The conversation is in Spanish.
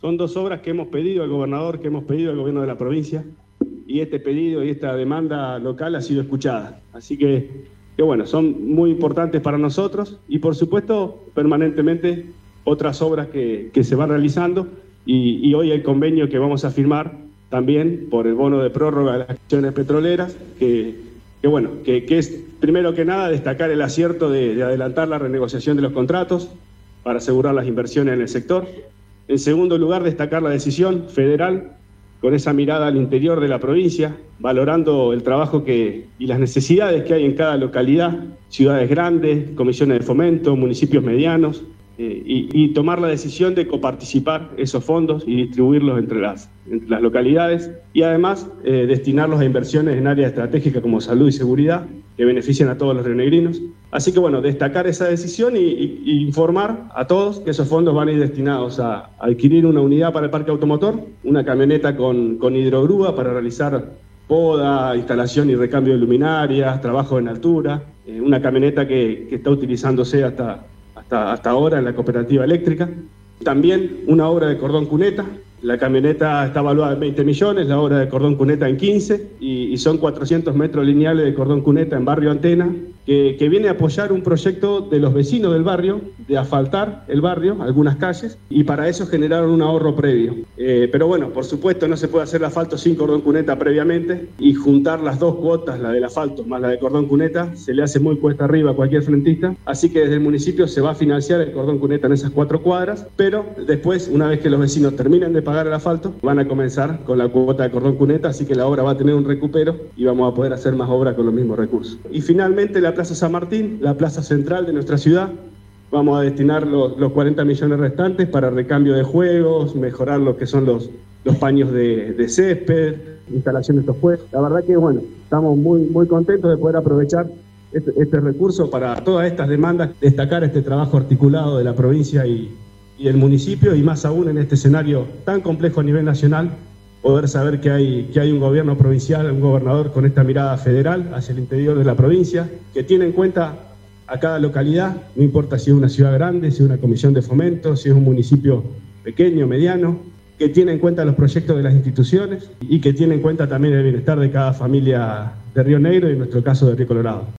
Son dos obras que hemos pedido al gobernador, que hemos pedido al gobierno de la provincia, y este pedido y esta demanda local ha sido escuchada. Así que bueno, son muy importantes para nosotros y por supuesto permanentemente otras obras que se van realizando y hoy el convenio que vamos a firmar también por el bono de prórroga de las acciones petroleras, que es primero que nada destacar el acierto de adelantar la renegociación de los contratos para asegurar las inversiones en el sector. En segundo lugar, destacar la decisión federal con esa mirada al interior de la provincia, valorando el trabajo y las necesidades que hay en cada localidad, ciudades grandes, comisiones de fomento, municipios medianos, y tomar la decisión de coparticipar esos fondos y distribuirlos entre las localidades y además destinarlos a inversiones en áreas estratégicas como salud y seguridad que benefician a todos los rionegrinos. Así que bueno, destacar esa decisión y informar a todos que esos fondos van a ir destinados a adquirir una unidad para el parque automotor, una camioneta con hidrogrúa para realizar poda, instalación y recambio de luminarias, trabajo en altura, una camioneta que está utilizándose hasta ahora en la cooperativa eléctrica. También una obra de cordón cuneta. La camioneta está evaluada en 20 millones, la obra de cordón cuneta en 15, y son 400 metros lineales de cordón cuneta en barrio Antena, que viene a apoyar un proyecto de los vecinos del barrio, de asfaltar el barrio, algunas calles, y para eso generaron un ahorro previo. Pero bueno, por supuesto no se puede hacer el asfalto sin cordón cuneta previamente, y juntar las dos cuotas, la del asfalto más la de cordón cuneta, se le hace muy cuesta arriba a cualquier frentista, así que desde el municipio se va a financiar el cordón cuneta en esas 4 cuadras, pero después, una vez que los vecinos terminen de pagar el asfalto, van a comenzar con la cuota de cordón cuneta, así que la obra va a tener un recupero y vamos a poder hacer más obras con los mismos recursos. Y finalmente la Plaza San Martín, la plaza central de nuestra ciudad, vamos a destinar los 40 millones restantes para recambio de juegos, mejorar lo que son los paños de césped, instalación de estos juegos. La verdad que bueno, estamos muy contentos de poder aprovechar este recurso para todas estas demandas, destacar este trabajo articulado de la provincia y el municipio, y más aún en este escenario tan complejo a nivel nacional, poder saber que hay un gobierno provincial, un gobernador con esta mirada federal hacia el interior de la provincia, que tiene en cuenta a cada localidad, no importa si es una ciudad grande, si es una comisión de fomento, si es un municipio pequeño, mediano, que tiene en cuenta los proyectos de las instituciones y que tiene en cuenta también el bienestar de cada familia de Río Negro y en nuestro caso de Río Colorado.